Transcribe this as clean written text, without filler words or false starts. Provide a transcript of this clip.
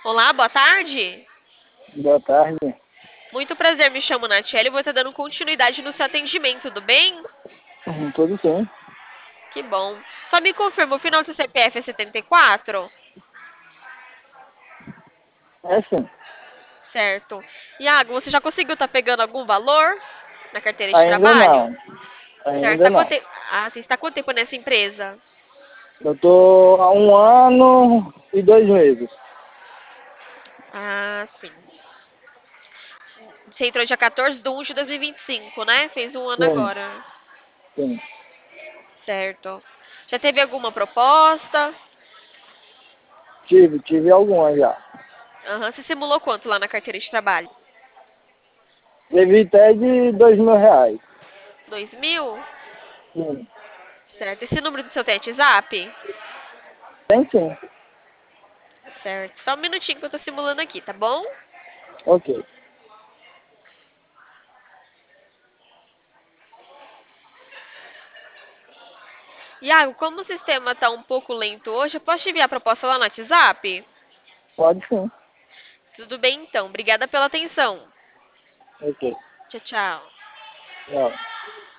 Olá, boa tarde. Boa tarde. Muito prazer, me chamo Natiele e vou estar dando continuidade no seu atendimento, tudo bem? Tudo sim. Que bom. Só me confirma, o final do seu CPF é 74? É sim. Certo. Iago, você já conseguiu estar pegando algum valor na carteira de Ainda trabalho? não. Certo. Ainda não. Ah, você está há quanto tempo nessa empresa? Eu tô há 1 ano e 2 meses. Ah, sim. Você entrou dia 14 de 1 de 2025, né? Fez um ano Sim, agora. sim. Certo. Já teve alguma proposta? Tive algumas já. Aham. Você simulou quanto lá na carteira de trabalho? Teve até de R$ 2.000. 2.000? Sim. Certo. Esse número do seu tem WhatsApp? Tem sim. Certo. Só um minutinho que eu tô simulando aqui, tá bom? Ok. Iago, como o sistema tá um pouco lento hoje, eu posso te enviar a proposta lá no WhatsApp? Pode sim. Tudo bem, então. Obrigada pela atenção. Ok. Tchau, tchau. Tchau.